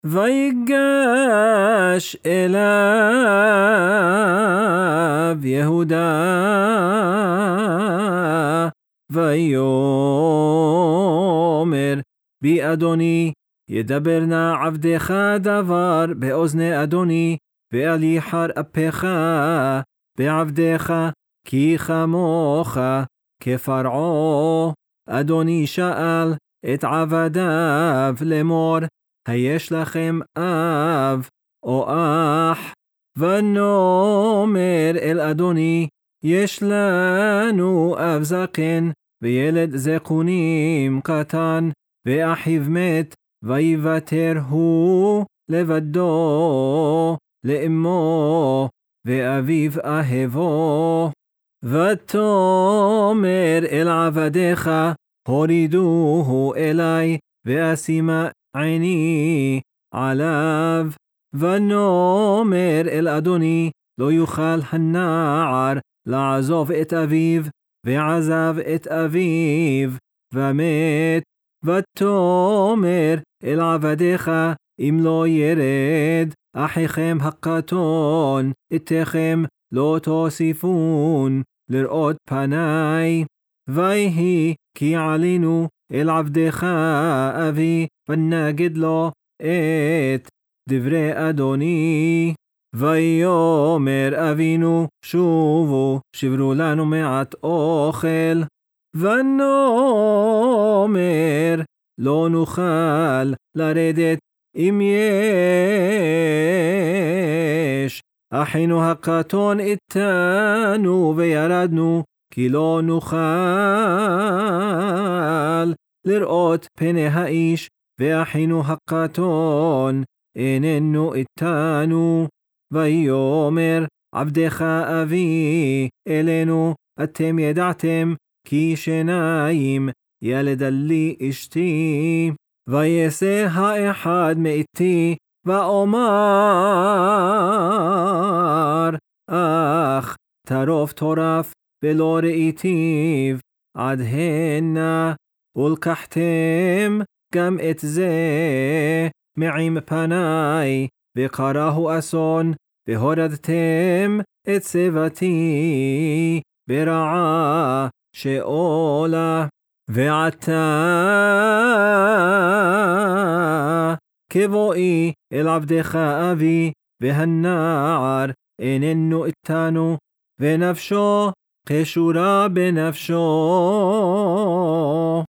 ויגש אליו יהודה ויאמר בי אדוני ידבר נא עבדך דבר באוזני אדוני ואל יחר אפיך בעבדך כי כמוך כפרעה. אדוני שאל את עבדיו לאמור היש לכם אב או אח? ונאמר אל אדוני יש לנו אב זקן וילד זקונים קטן ואחיו מת ויוותר הוא לבדו לאמו ואביו אהבו. ותאמר אל עבדיך הורידוהו אלי ואשימה עיני עליו. ונאמר אל אדוני לא יוכל הנער לעזוב את אביו ועזב את אביו ומת. ותאמר אל עבדיך אם לא ירד אחיכם הקטון אתכם לא תוסיפון לראות פני. ויהי כי עלינו אל עבדך אבי ונגד לו את דברי אדוני. ויאמר אבינו שובו שברו לנו מעט אוכל. ונאמר לא נוכל לרדת אם יש אחינו הקטון איתנו וירדנו כי לא נוכל לראות פני האיש ואחינו הקטון איננו איתנו. ויאמר עבדך אבי אלינו אתם ידעתם כי שניים ילדה לי אשתי. ויעשה האחד מאיתי ואומר אך טרוף טורף ולא ראיתיו עד הנה ולקחתם גם את זה מעם פניי וקראהו אסון והורדתם את צבתי ברעה שאולה. ועתה כבואי אל עבדך אבי והנער איננו איתנו ונפשו קשורה בנפשו.